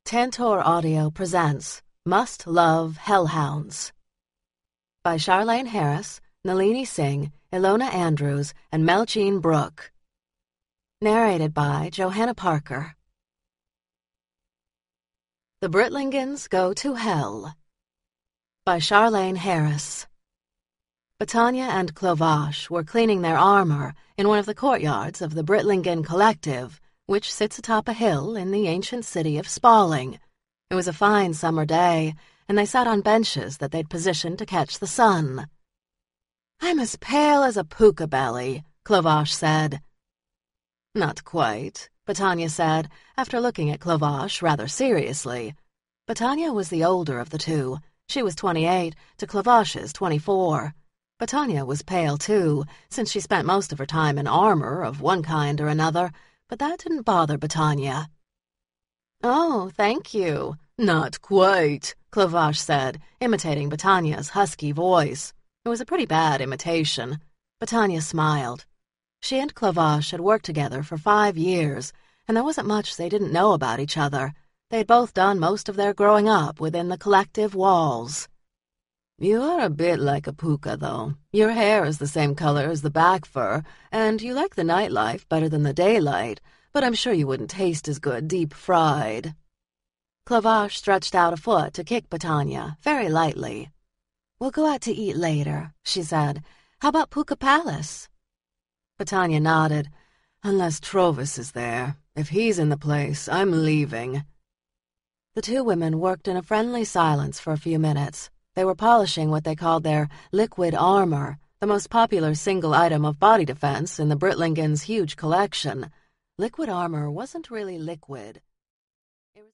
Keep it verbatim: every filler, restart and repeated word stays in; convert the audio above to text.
Tantor Audio presents Must Love Hellhounds by Charlaine Harris, Nalini Singh, Ilona Andrews, and Melchine Brooke. Narrated by Johanna Parker. The Britlingans Go to Hell by Charlaine Harris. Betania and Clovache were cleaning their armor in one of the courtyards of the Britlingan Collective, which sits atop a hill in the ancient city of Spalling. It was a fine summer day, and they sat on benches that they'd positioned to catch the sun. "I'm as pale as a puka belly," Clovache said. "Not quite," Betania said, after looking at Clovache rather seriously. Betania was the older of the two. She was twenty-eight to Clovache's twenty-four. Betania was pale, too, since she spent most of her time in armor of one kind or another, but that didn't bother Betania. "Oh, thank you." "Not quite," Clovache said, imitating Betania's husky voice. It was a pretty bad imitation. Betania smiled. She and Clovache had worked together for five years, and there wasn't much they didn't know about each other. They'd both done most of their growing up within the collective walls. "You are a bit like a puka, though. Your hair is the same color as the back fur, and you like the nightlife better than the daylight, but I'm sure you wouldn't taste as good deep-fried." Clovache stretched out a foot to kick Betania, very lightly. "We'll go out to eat later," she said. "How about Puka Palace?" Betania nodded. "Unless Trovis is there. If he's in the place, I'm leaving." The two women worked in a friendly silence for a few minutes. They were polishing what they called their liquid armor, the most popular single item of body defense in the Britlingans' huge collection. Liquid armor wasn't really liquid.